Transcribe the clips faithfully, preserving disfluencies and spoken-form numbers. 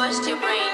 bust your brain.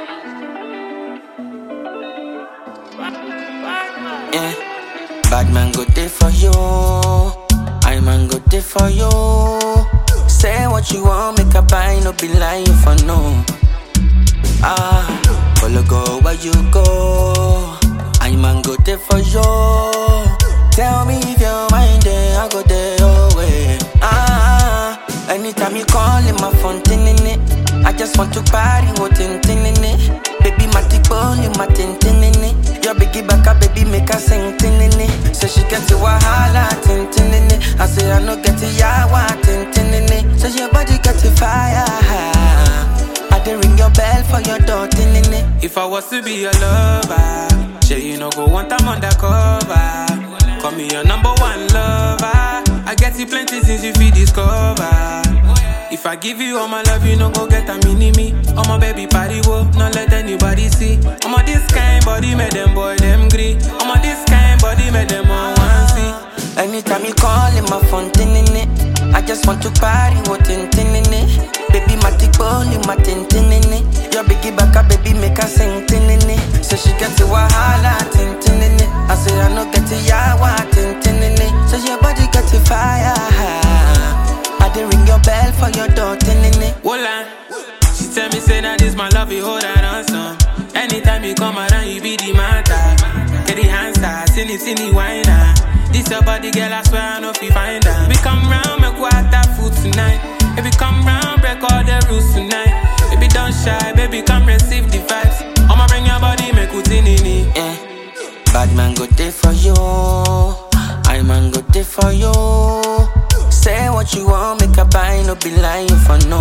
Yeah, bad man go there for you. I man go there for you. Say what you want, make a buy, no be lying for no. Ah, follow go where you go. I man go there for you. Tell me if your mind there, I go there your way. Ah, anytime you call in my phone, tinning it. I just want to party, what in tinning it. Baby, my tick bone, you my tinting it. Your biggie back up, baby, make her sing tinning it. So she get to wahala, tinting it. I say I no get to yawa, tinting it. So your body get to fire. I did ring your bell for your door, tinning it. If I was to be your lover, sure you no go want I'm undercover. Call me your number one lover. I get you plenty things you feel discover. If I give you all my love, you no go get a mini-me. Oh my baby party, whoa, not let anybody see. Oh my this kind body, make them boy, them green. Oh my this kind body, make them all want see. Anytime you call in my phone, tinning it. I just want to party, what in tinning it. Baby, my tick bone, you my tinting it. Your biggie back up, baby, make her sing tinning it. So she get to wahala, tinting it. I say I no get to yawa, tinting it. So your body get to fire. I did ring your bell for your door, tinning it. Wola, she tell me say that this my love, you hold her on some. Anytime you come around, you be the matter. Get the answer, silly, silly whiner. This your body, girl, I swear I know if you find her. We come round, make water food tonight. If we come round, break all the rules tonight. Baby, don't shy, baby, come receive the vibes. I'ma bring your body, make it in it. Yeah, bad man go there for you. I man go there for you. Say what you want, make a buy, no be lying for no.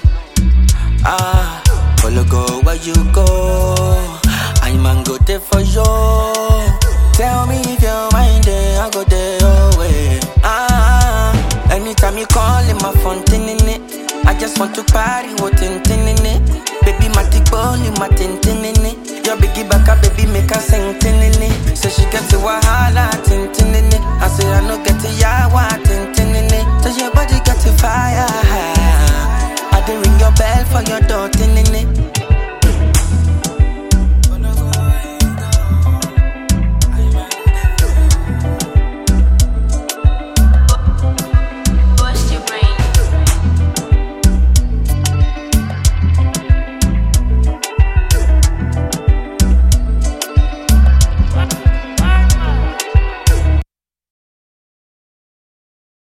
Ah, follow go where you go. I man go there for you. Tell me if your mind there, I go there your way. Ah, anytime you call in my phone, tinning it. I just want to party, what in tinning it. Baby, my tick bone, you my tinting it. Your biggie back up, baby, make her sing tinning it. So she get to wahala, tinting it. I say I no get to yawa, tinting it.